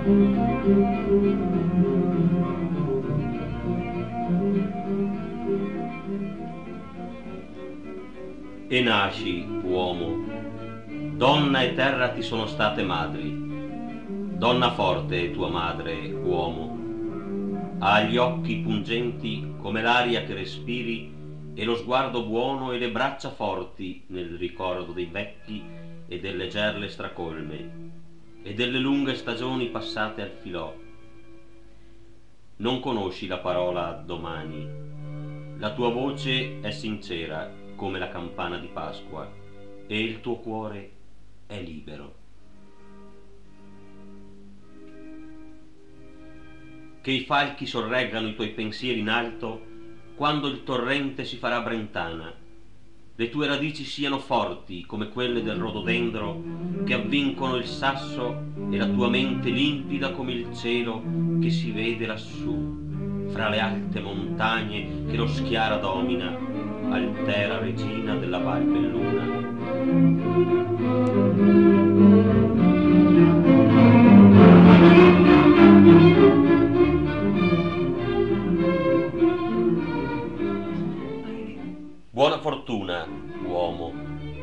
E nasci, uomo, donna e terra ti sono state madri, donna forte è tua madre, uomo, ha gli occhi pungenti come l'aria che respiri e lo sguardo buono e le braccia forti nel ricordo dei vecchi e delle gerle stracolme e delle lunghe stagioni passate al filò. Non conosci la parola domani, la tua voce è sincera come la campana di Pasqua e il tuo cuore è libero. Che i falchi sorreggano i tuoi pensieri in alto quando il torrente si farà brentana, le tue radici siano forti come quelle del rododendro che avvincono il sasso e la tua mente limpida come il cielo che si vede lassù, fra le alte montagne che lo Schiara domina, altera regina della Val Belluna. Buona fortuna, uomo.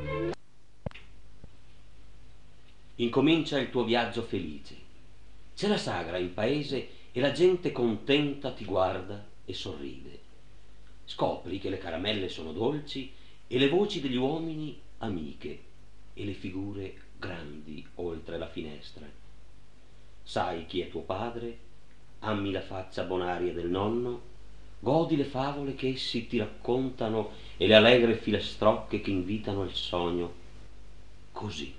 Incomincia il tuo viaggio felice. C'è la sagra in paese e la gente contenta ti guarda e sorride. Scopri che le caramelle sono dolci e le voci degli uomini amiche e le figure grandi oltre la finestra. Sai chi è tuo padre, ammi la faccia bonaria del nonno, godi le favole che essi ti raccontano e le allegre filastrocche che invitano al sogno. Così.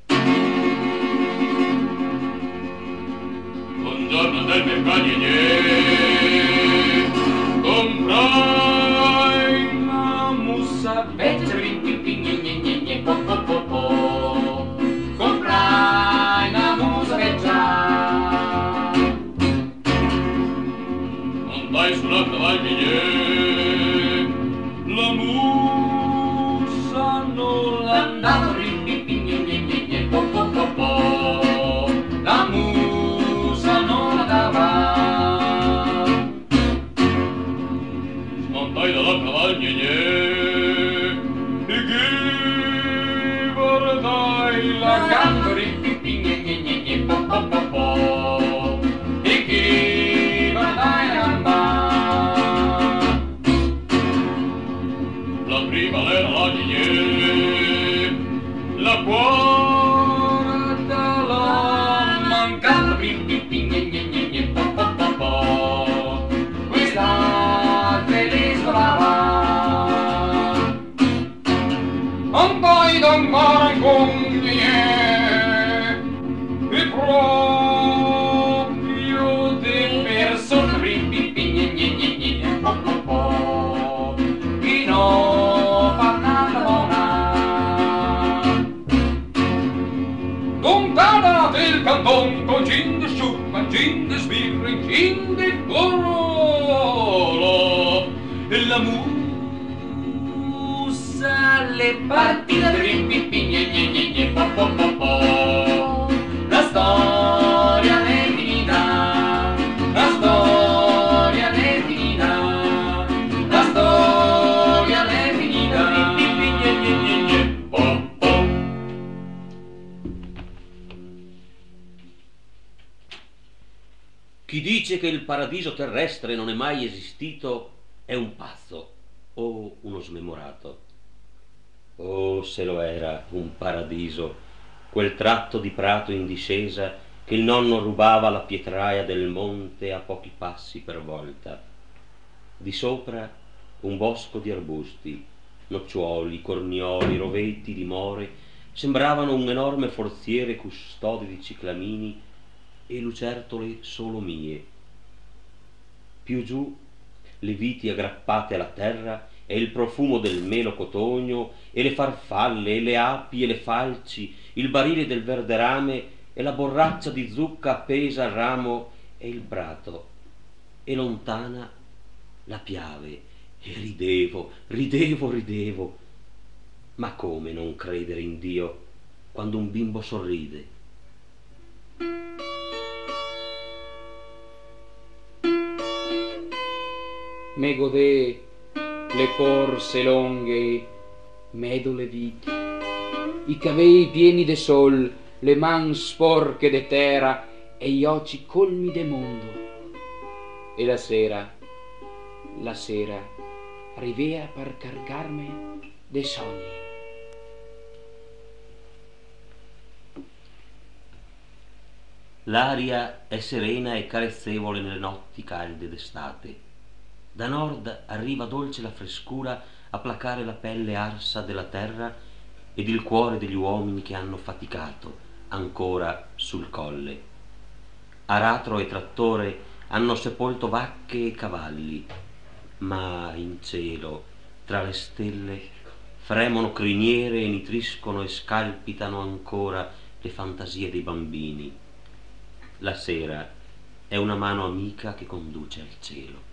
Buongiorno del mercatinier, comprai una mussa vecchia, comprai una mussa vecchia, montai sulla cavaliere, la mussa non l'andava la musa non la dava. Smontai dalla cavaliere e che guardai la gamba e che guardai la gamba. La prima era la ghigliere, la quarta la mancata, questa te le scolava. Un poi d'ancora con e proprio de persone chi no fa nada buona. Lontana del canton con gin de sciuppa, gin de sbirri, gin de gorolo e la musa le partite la storia è finita, la storia è finita, la storia è finita. Chi dice che il paradiso terrestre non è mai esistito è un pazzo o uno smemorato. Oh, se lo era un paradiso, quel tratto di prato in discesa che il nonno rubava alla pietraia del monte a pochi passi per volta. Di sopra un bosco di arbusti, nocciuoli, cornioli, roveti di more sembravano un enorme forziere custode di ciclamini e lucertole solo mie. Più giù le viti aggrappate alla terra e il profumo del melo cotogno e le farfalle e le api e le falci, il barile del verde rame e la borraccia di zucca appesa al ramo e il prato, e lontana la piave, e ridevo, ma come non credere in Dio quando un bimbo sorride? me godè le corse longhe, medole viti, i cavei pieni de sol, le man sporche de terra e gli occhi colmi de mondo. E la sera, arrivea per cargarme de sogni. L'aria è serena e carezzevole nelle notti calde d'estate. Da nord arriva dolce la frescura a placare la pelle arsa della terra ed il cuore degli uomini che hanno faticato ancora sul colle. Aratro e trattore hanno sepolto vacche e cavalli, ma in cielo, tra le stelle, fremono criniere e nitriscono e scalpitano ancora le fantasie dei bambini. La sera è una mano amica che conduce al cielo.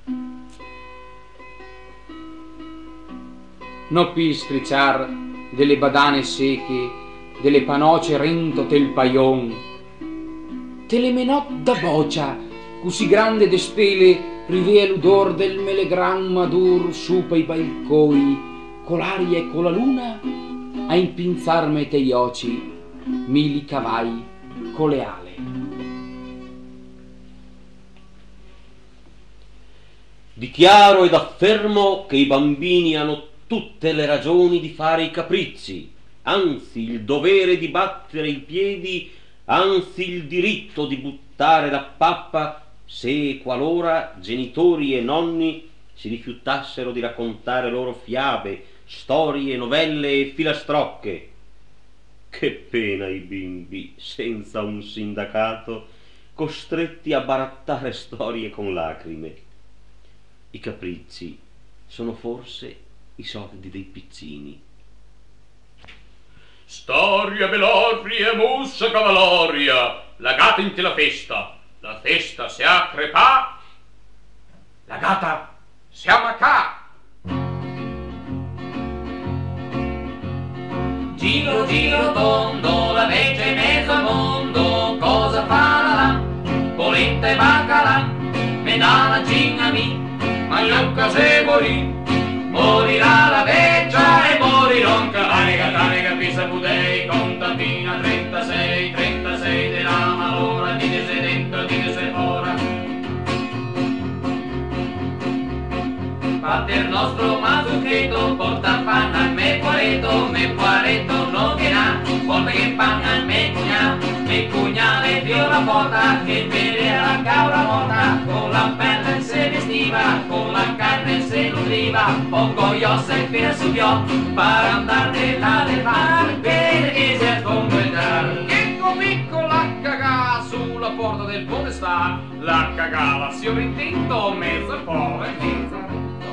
No pi stricciar delle badane seche, delle panoce rento tel paion, te le menot da boccia, così grande de spele, rivea l'udor del melegran madur su pei balcoi, con l'aria e con la luna, a impinzarme te gli occhi, mili cavai con le ale. Dichiaro ed affermo che i bambini hanno tutte le ragioni di fare i capricci, anzi il dovere di battere i piedi, anzi il diritto di buttare la pappa se e qualora genitori e nonni si rifiutassero di raccontare loro fiabe, storie, novelle e filastrocche. Che pena i bimbi senza un sindacato, costretti a barattare storie con lacrime. I capricci sono forse i soldi dei piccini. Storia veloria, mussa cavalloria, la gata in te la festa se a crepà, la gata se a macà. Giro giro tondo, la vecchia in mezzo al mondo, cosa fa là? Polenta e baccalà, me dà la cingami, ma gliocca se morirà la vecchia e morirò anche la pisa pudei, contadina 36 della malora, dite se dentro, dite se fuora. Pater nostro masuchetto, porta pan al me quaretto non viene, porta che pan al me cugnale dio la porta, che vede la cabra morta, con la pelle se vestiva, con la carne se nutriva, poco io se fila subió, para andar de la del mar, perché si sconfetar. Che comico la cagà sulla porta del podestà, la cagava sovrintento, mezzo povero e mezzo ricco.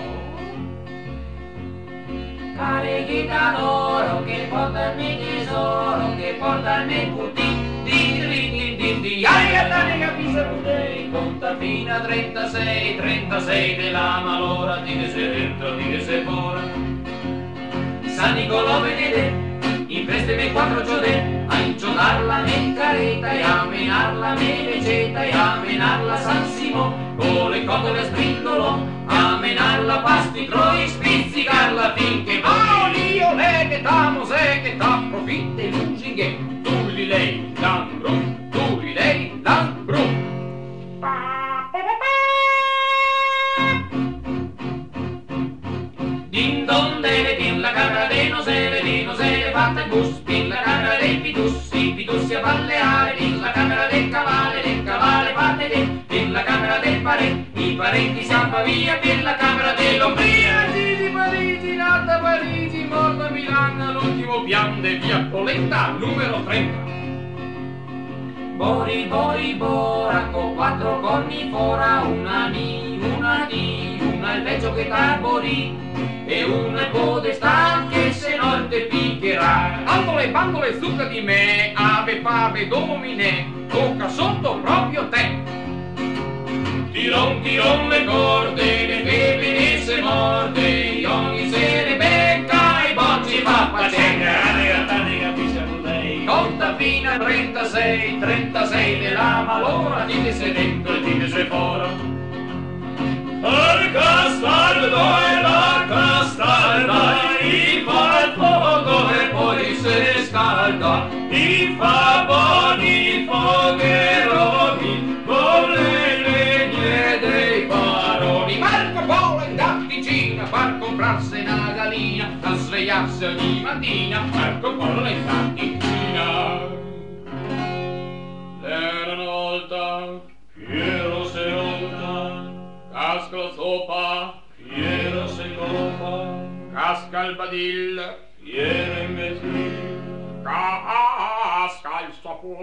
Carichita d'oro che porta il mio tesoro, che porta il mio puttino, di aiatane capisa putei, conta fino a 36 della malora, dite se dentro, dite se fuori. San Nicolò vedete, in presteme 4 giorni, a incionarla nel careta e a menarla nel veceta e a menarla San Simo, con le cotole a sbrindolo, a menarla pasticro e spizzicarla finché Io lei che t'amo, se che t'approfitta e lusinghe, tu li lei l'ambro, tu li lei l'ambro. Din don deve din la camera dei nosele fatta il bus, din la camera dei pitussi a balleare, din la camera del cavale fatte din la camera del pare, i parenti siamo via, din la camera dell'ombria. Parigi, nata Parigi, morta Milano, l'ultimo pian de via Polenta, numero 30. Bori, bora, con 4 corni fora, una il vecchio che t'arbori, e una podestà che se no te piccherà. Bandole, zucca di me, ave, pave, domine, tocca sotto proprio te. Tiron le corde, le femmine se morde, ogni sera becca i bocci fa pacenga. Conta fino a 36 della malora, dite se dentro e dite se fuori. castaldo e la castalda gli fa il fuoco e poi si scalda, gli fa buoni fogheroni con le legne dei baroni. Marco Polo è andato in Cina per comprarsi una gallina, a svegliarsi ogni mattina. Marco Polo è andato in Cina. Era una volta Piero se volta, casca la zoppa, Piero se copa, casca il badil, Piero imbecille, casca il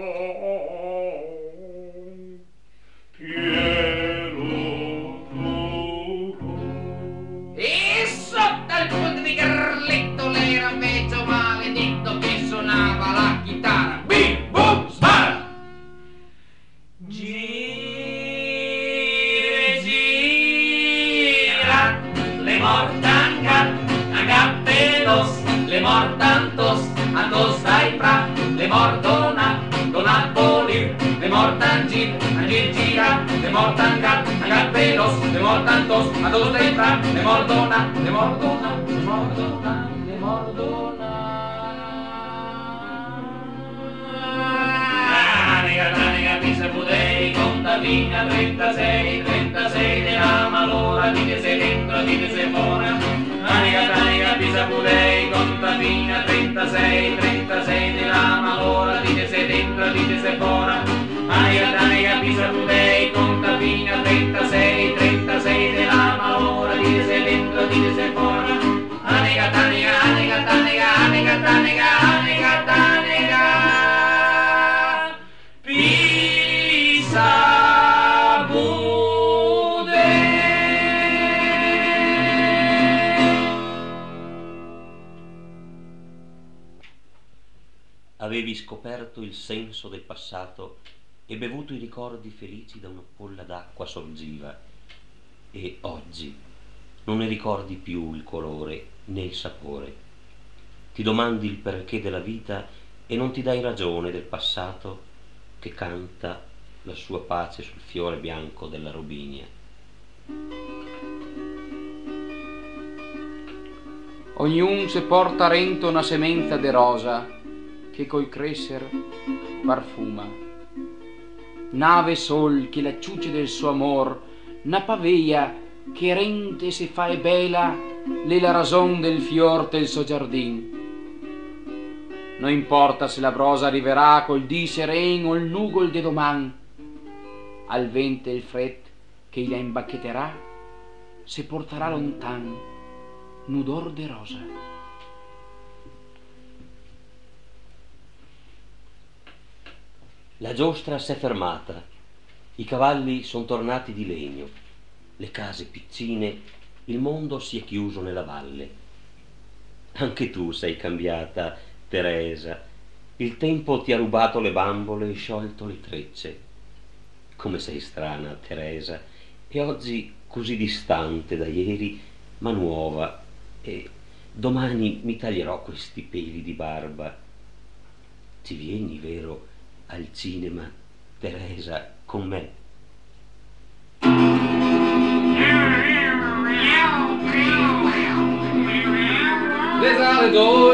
sapone, Piero truco. E sotto il punto di Carletto l'era un vecchio maledetto che suonava la chitarra. Bim bum spara! Gira, le mortan gat, a gattelos, le mortan tos, a tos dai pra, le mordona, dona polir, le mortan gir, a gir gira, le mortan gat, a gattelos, le mortan tos, a tos dai pra, le mordona, le mordona, le mordona, le mordona. Nega, pisa pudei, contadina 36, 36 della malora, dite se dentro, dite se fuori. Nega, pisa pudei, contadina 36, 36 della malora, dite se dentro, dite se fuori. Nega, pisa pudei, contadina 36, 36 della malora, dite se dentro, dite se fuori. Nega, Pisa Bude. Avevi scoperto il senso del passato e bevuto i ricordi felici da una polla d'acqua sorgiva, e oggi non ne ricordi più il colore né il sapore. Ti domandi il perché della vita e non ti dai ragione del passato che canta la sua pace sul fiore bianco della robinia. Ognun se porta rento una sementa de rosa che col crescer parfuma. Nave sol che la ciuce del suo amor, na paveia che rente se fa e bella le la rason del fior del suo giardin. Non importa se la brosa arriverà col dì seren o il nugol de doman, al vento il fred che la imbacchetterà se porterà lontan n'udor de rosa. La giostra s'è fermata, i cavalli son tornati di legno, le case piccine, il mondo si è chiuso nella valle. Anche tu sei cambiata, Teresa, il tempo ti ha rubato le bambole e sciolto le trecce. Come sei strana, Teresa, e oggi così distante da ieri, ma nuova, e domani mi taglierò questi peli di barba. Ci vieni, vero, al cinema, Teresa, con me? Le sale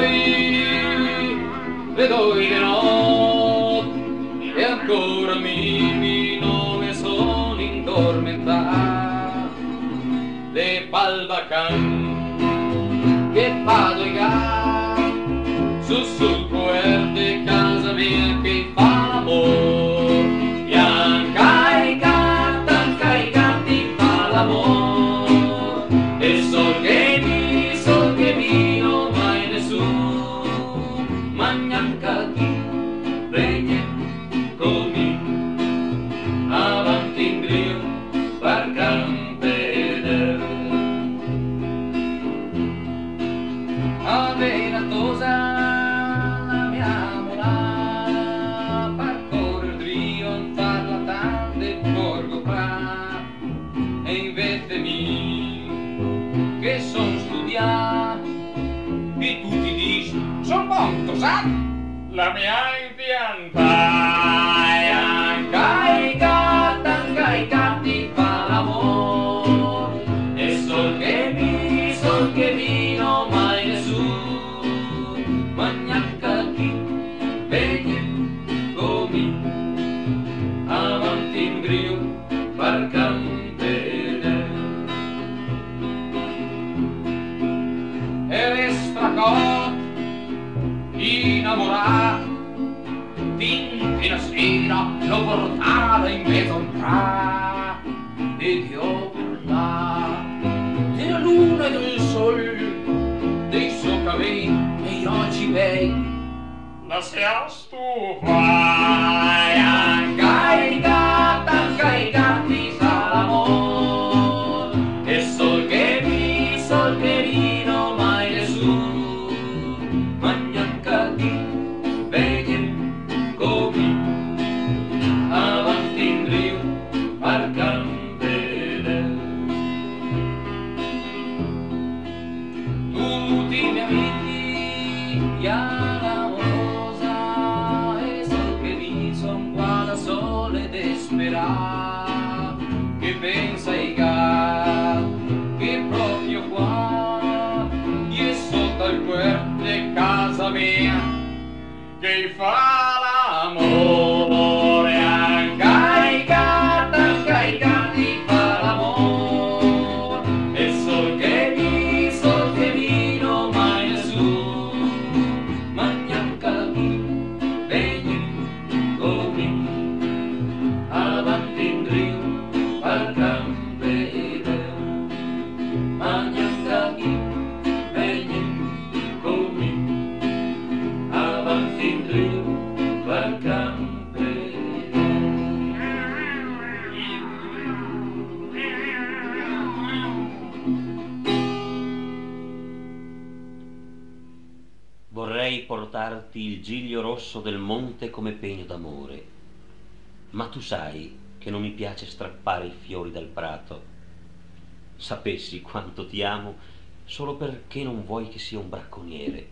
le doi di notte, e ancora mi non mi sono indormentato. Le palbacan che vado in gara sul puerte casa mia che fa l'amor. Bianca e gatti fa l'amor, e sol che mi non mai nessuno magnan chi regna come avanti in brio per campeder. Aveva tosa la mia mola per correre drio in farla tante borgo qua, e invece mi che son studiato e tu ti dici son bonto, sa? La mia impianta e gatti fa l'amor, e lo portava in mezzo a un pra e dio parla della luna e del sol, dei suoi capelli e i occhi bei. La seas tu Vai a caricati l'amor e sol che vino mai nessuno mangianca di veglie come avanti in rio al campere tutti i miei amici amorosa e sol che vi son qua da sole desperà che pensa ai che proprio qua io sotto al querte casa mia che fa l'amore ancaicati fa l'amore e sol che vino mai nessuno mangianca di vegli come avanti in rio al campere mangianca di vegli come avanti in rio al campere. Vorrei portarti il giglio rosso del monte come pegno d'amore, ma tu sai che non mi piace strappare i fiori dal prato. Sapessi quanto ti amo solo perché non vuoi che sia un bracconiere.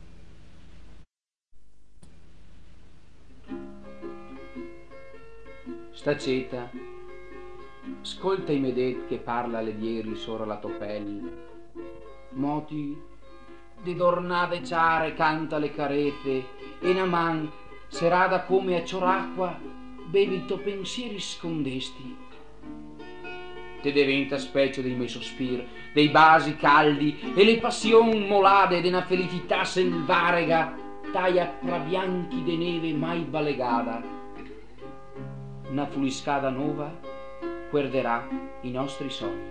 Sta ceta, ascolta i medet che parla le dieri sora la topelle, moti de dornade ciare canta le carete e naman serada come a cioracqua bevi to pensieri scondesti. Te diventa specchio dei miei sospir, dei basi caldi e le passion molade de una felicità selvarega taia pra bianchi de neve mai balegada. Una fuliscada nuova guarderà i nostri sogni.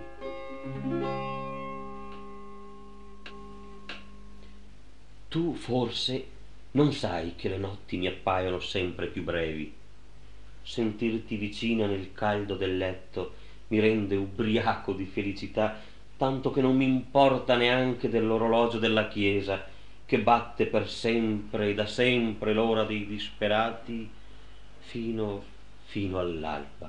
Tu forse non sai che le notti mi appaiono sempre più brevi. Sentirti vicina nel caldo del letto mi rende ubriaco di felicità, tanto che non mi importa neanche dell'orologio della chiesa che batte per sempre e da sempre l'ora dei disperati fino all'alba.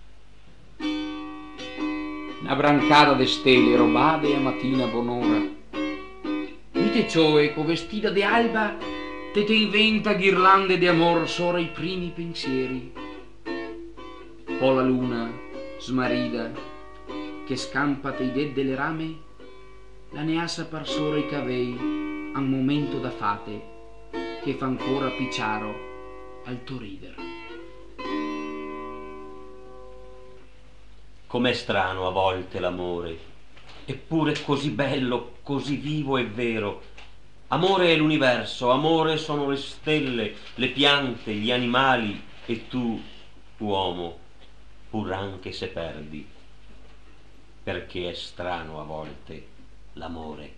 Una brancata de stelle robade a mattina bonora. Vite cioè, co vestita de alba, te inventa ghirlande de amor sora i primi pensieri. Poi la luna, smarrida, che scampa te i ded delle rame, la neassa par sora i cavei a un momento da fate, che fa ancora picciaro al tuo rider. Com'è strano a volte l'amore, eppure così bello, così vivo e vero. Amore è l'universo, amore sono le stelle, le piante, gli animali e tu, uomo, pur anche se perdi, perché è strano a volte l'amore.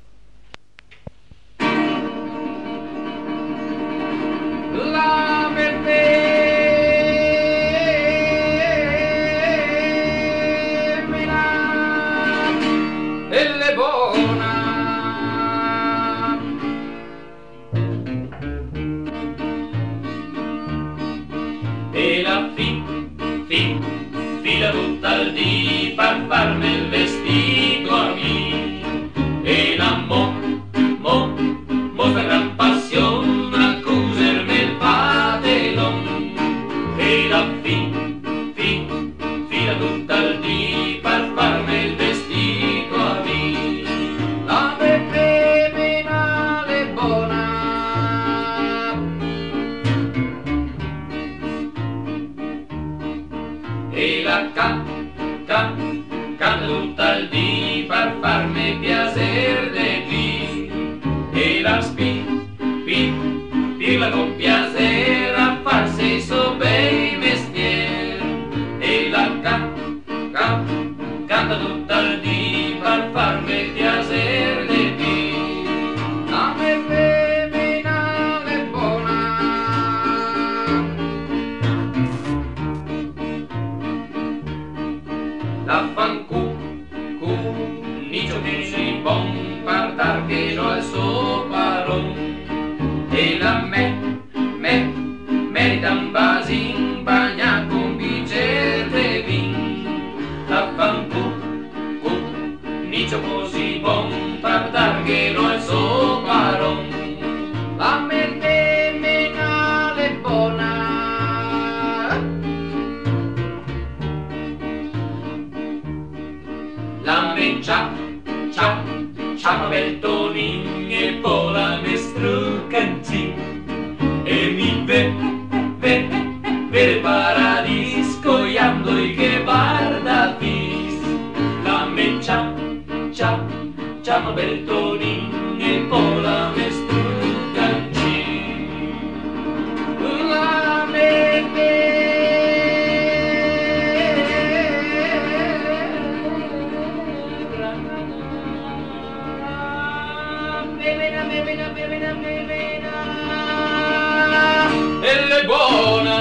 La verde è buona e la fila tutta al dì per farmi il vestito a me e la mo per gran passione a cusermi il padellon e la fila tutta al dì per farmi il vestito a me la pepe penale buona e la canta tutta al dì per farmi piacere de qui e la spilla con piacere a farsi so bei Affancu, cu, nicio che si bon, partar che no al suo paron. E la meritan basin, bagna con bicer de vin. Affancu, cu, nicio così bon, partar che no al suo paron. La mente menale buona. La mencia, ciama bel tonin e poi la mestrucantin. E mi vede paradis coiando i che guarda vis. La mencia, ciama bel tonin e poi la mestrucantin. La è buona.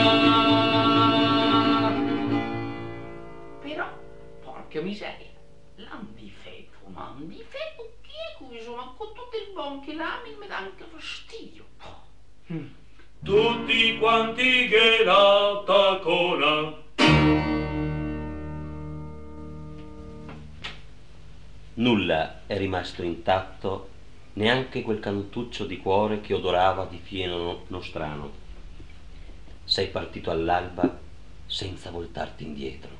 Però, porca miseria, l'andifetto, chi è questo? Ma con tutto il buon che l'ami mi dà anche fastidio. Tutti quanti che la tacona. Nulla è rimasto intatto, neanche quel cantuccio di cuore che odorava di fieno nostrano. Sei partito all'alba senza voltarti indietro.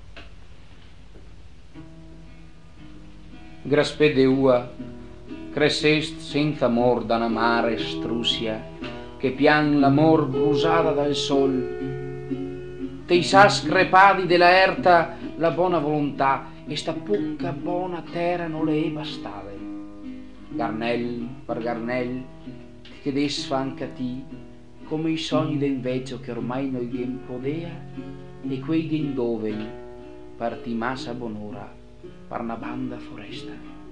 Graspede ua, crescest senza amor da una mare strusia, che pian l'amor brusata dal sol. Te sas crepadi della erta la buona volontà, e sta poca buona terra non le è bastave. Garnel per garnel ti chiedesfa anche a ti, come i sogni d'inveggio che ormai noi vien podea, e quei din dove parti massa bonora per una banda foresta.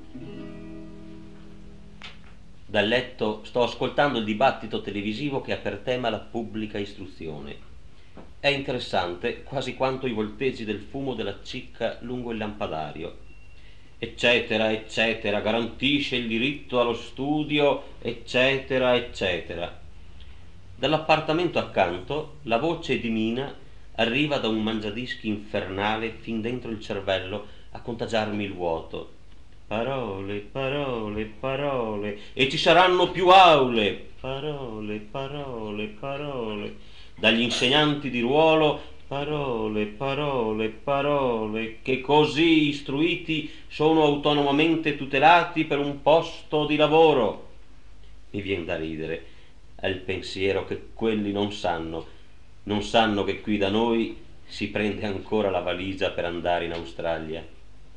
Dal letto sto ascoltando il dibattito televisivo che ha per tema la pubblica istruzione. È interessante quasi quanto i volteggi del fumo della cicca lungo il lampadario. Eccetera, eccetera, garantisce il diritto allo studio, eccetera, eccetera. Dall'appartamento accanto la voce di Mina arriva da un mangiadischi infernale fin dentro il cervello a contagiarmi il vuoto. Parole, parole, parole, e ci saranno più aule. Parole, parole, parole. Dagli insegnanti di ruolo, parole, parole, parole, che così istruiti sono autonomamente tutelati per un posto di lavoro. Mi viene da ridere al pensiero che quelli non sanno che qui da noi si prende ancora la valigia per andare in Australia.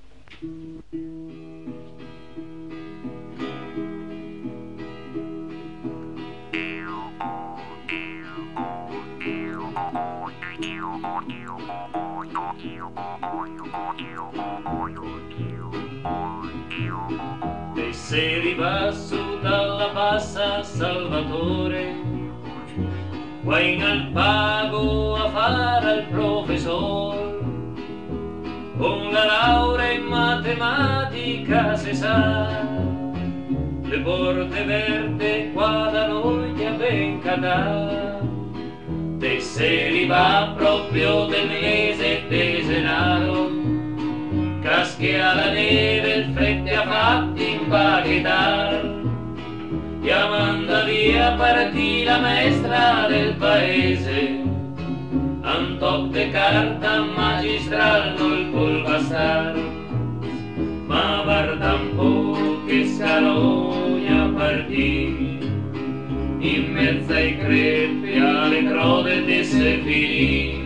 E se ripasso dalla bassa Salvatore, qua in Alpago a fare al professor, con la laurea in matematica si sa, le porte verde qua da noi a ben cadà. E se riva proprio del mese de Senaro, caschi alla neve il freddo ha fatti impaghetar, chiamando via partì la maestra del paese, Antop de carta magistral non può bastar, ma guarda un po' che scalogna partì, in mezzo ai crepi alle crode di Sefini.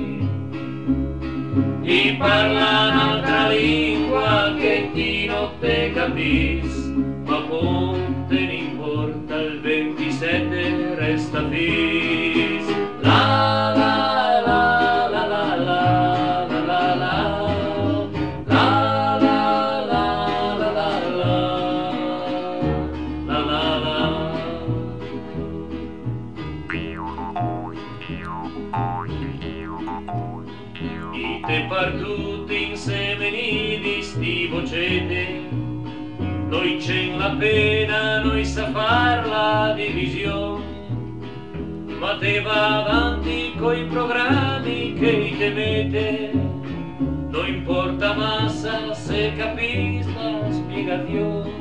E parla un'altra lingua che ti non te capis, ma ponte ne importa, il 27 resta fis. La la la la la la la la la la la la la la la la. I te par tutti insieme di sti vocete, noi c'è la pena, noi sa far la divisione, ma te va avanti coi programmi che temete, non importa massa se capis la spiegazione.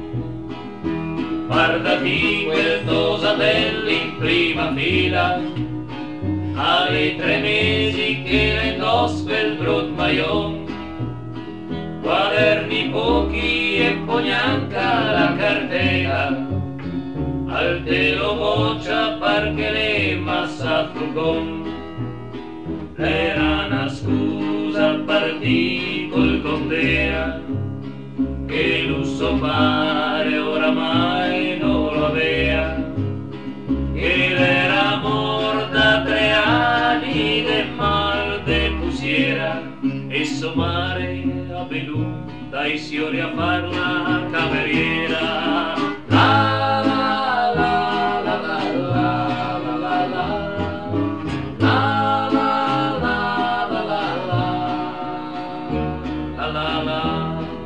Guardati quel Tosatelli in prima fila, alle 3 mesi che le dos quel brut maion, quaderni pochi e pognanca la cartella, al telo boccia perché le massa furgon. Era una scusa partì col condera, che lusso pare oramai non lo avea, che era morta 3 anni del mal de pusiera, e somare a Belù dai signori a far la cameriera. La la la la la la la la la la la la la la.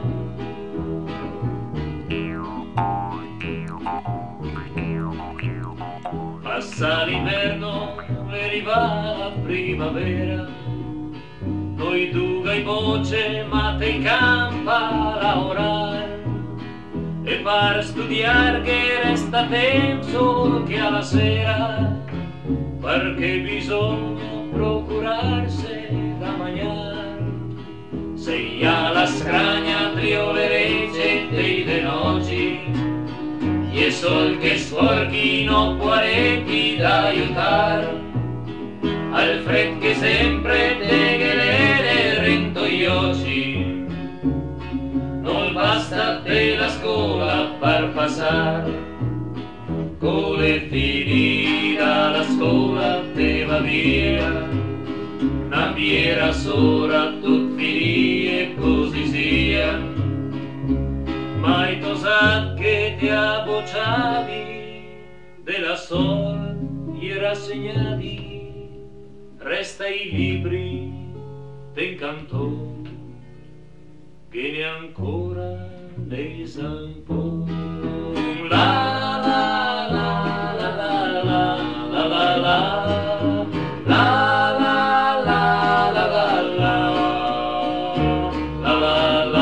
Passa l'inverno e arriva la primavera, noi duga in voce ma te in campa lavorare, e per studiare che resta tempo che alla sera, perché bisogna procurarsi da mangiare. Se alla scragna triolerete dei denoci, e sol che sforchino quaretti da aiutar, al fred che sempre te gelere rentoiosi, non basta te la scuola per passar, con le finita la scuola te va via, una biera sola tut finì e così sia, mai tosat che ti abbocciavi della sort gli rassegnati, resta i libri te incantò che ne ancora ne zampò. La la la la la la la la la la la la la la la.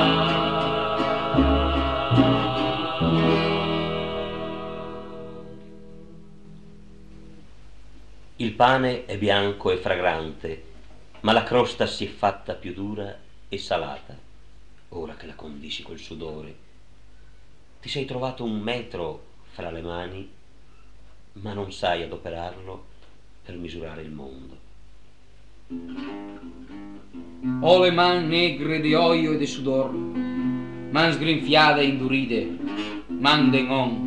Il pane è bianco e fragrante, ma la crosta si è fatta più dura e salata, ora che la condisci col sudore. Ti sei trovato 1 metro fra le mani, ma non sai adoperarlo per misurare il mondo. Ho le man negre di oio e di sudor, man sgrinfiate e indurite, man dengon.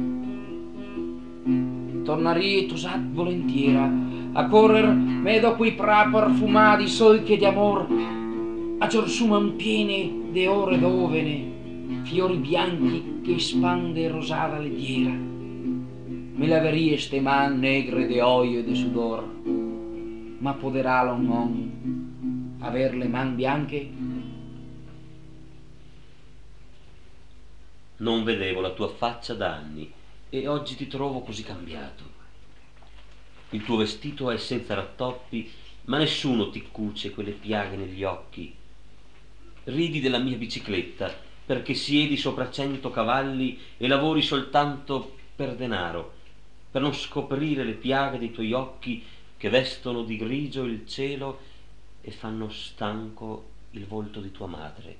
Tornarie tosat volentiera a correr vedo quei pra perfumati solchi di amor, a giorsuman piene de ore d'ovene, fiori bianchi che spande rosata lettiera. Me laverie ste man negre de oio e de sudor, ma poderalo non aver le man bianche? Non vedevo la tua faccia da anni e oggi ti trovo così cambiato. Il tuo vestito è senza rattoppi, ma nessuno ti cuce quelle piaghe negli occhi. Ridi della mia bicicletta perché siedi sopra 100 cavalli e lavori soltanto per denaro, per non scoprire le piaghe dei tuoi occhi che vestono di grigio il cielo e fanno stanco il volto di tua madre.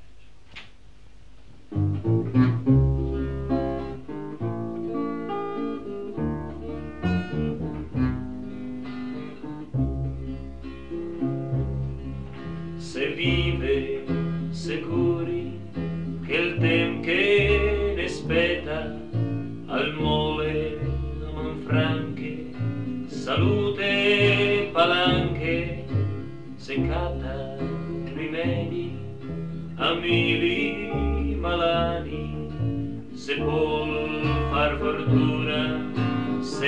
Se vive sicuri che il tempo che ne spetta al mole manfranche, salute e palanche, seccata rimedi a mili malani, se vuol far fortuna se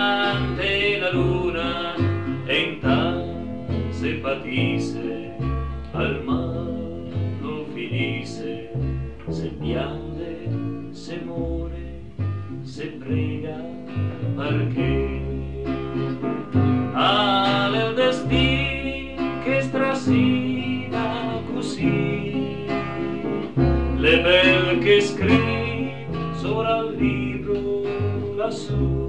vante la luna e intanto se patisse piange, se muore, se prega, perché ha il destino che strasina così, le belle che scrive sopra il libro lassù.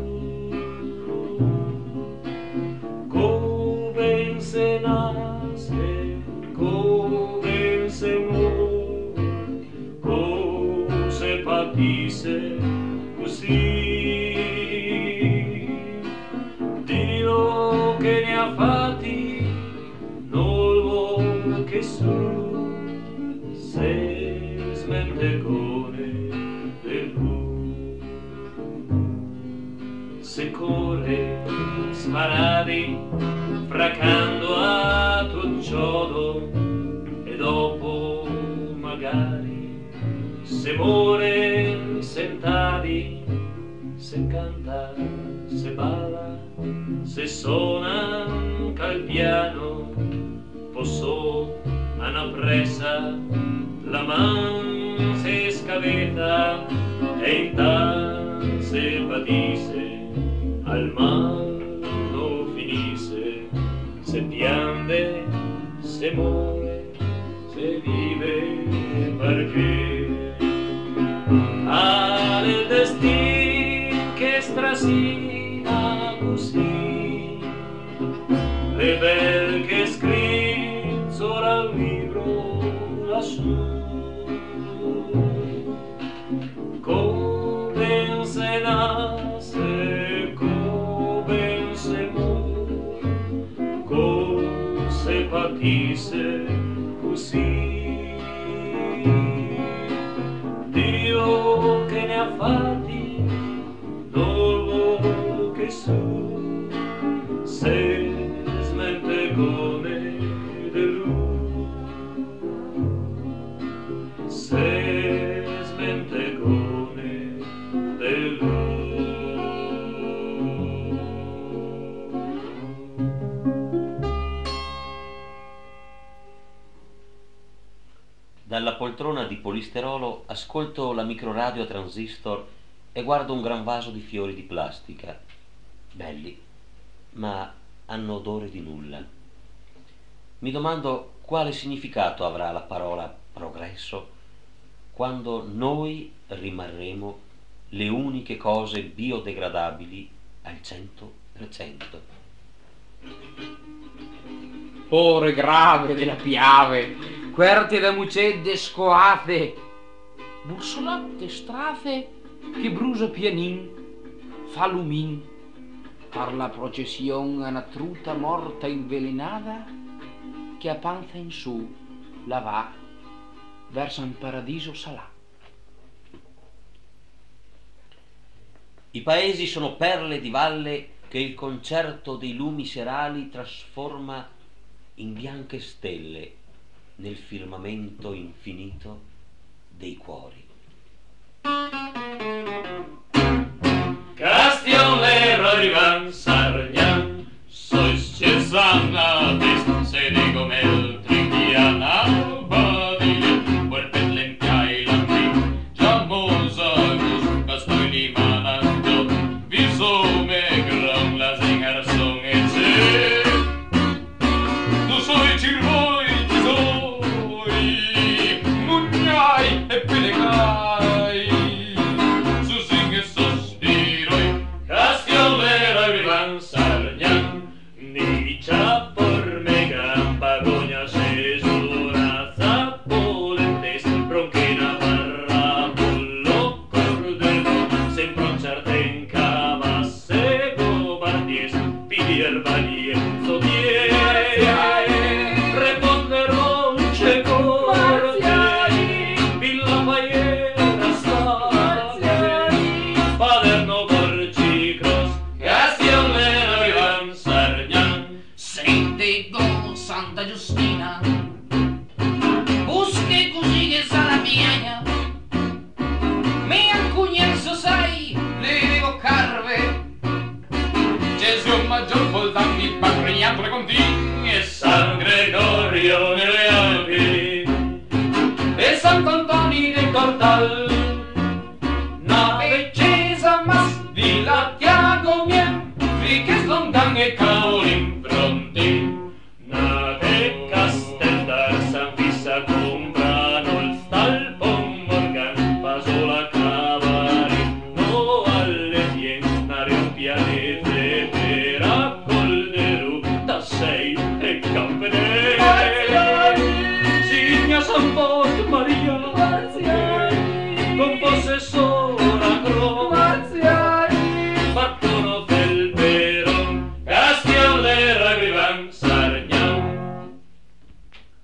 Come se nasce, come se muore, come se patisse così. Dio che ne ha fatti non vuol che su se smentegone del lui. Se corre smarradi fracando a trucciolo e dopo magari se muore sentadi, se canta, se balla, se suona cal piano, posso una presa la man se scavetta e intanto se patisse al mal non finisse, se piange, se muore, se vive perché ha il destino che strasina così, le belle che scrive sopra il libro lassù. Come se nasce, come se muore, come se patisse così. Dio che ne ha fatti non vuol che su se smentegone di lui, se smentegone di lui. Dalla poltrona di polisterolo ascolto la microradio a transistor e guardo un gran vaso di fiori di plastica, belli, ma hanno odore di nulla. Mi domando quale significato avrà la parola progresso quando noi rimarremo le uniche cose biodegradabili al 100%. Ore grave della piave, querte da mucedde scoate, bursolotte strafe che brusa pianin, fa lumin, par la processione a una truta morta invelenata che a panza in su la va verso un paradiso salà. I paesi sono perle di valle che il concerto dei lumi serali trasforma in bianche stelle nel firmamento infinito dei cuori. Castion l'eroi van sargnan, sois cesanatis, se digo mel trindiana, badile, puerpet lempiai lampi, jamosagus, castoi di manando, viso me gran la zingarsong et se. Tu soi cirvoi, tisoi, mugnai e pilecai, su sing e sospiroi, Castion l'eroi van sargnan, ni ciappor me gran pagogna cesura, zappolentes, bronchina barra, bullo cordero, sempre un certen cama, sego bardies, pidier valier, sotier, repondero un ceco, villa paiera state, paderno porcicros, Castion l'eroi van sargnan. Senti con Santa Giustina, busche così che sa la mia, me ancugnenzo sai, le devo carve, Gesù maggior voltanti, patrignato le contini e San Gregorio nelle Alpi e Sant'Antonio del Tortal San Borgo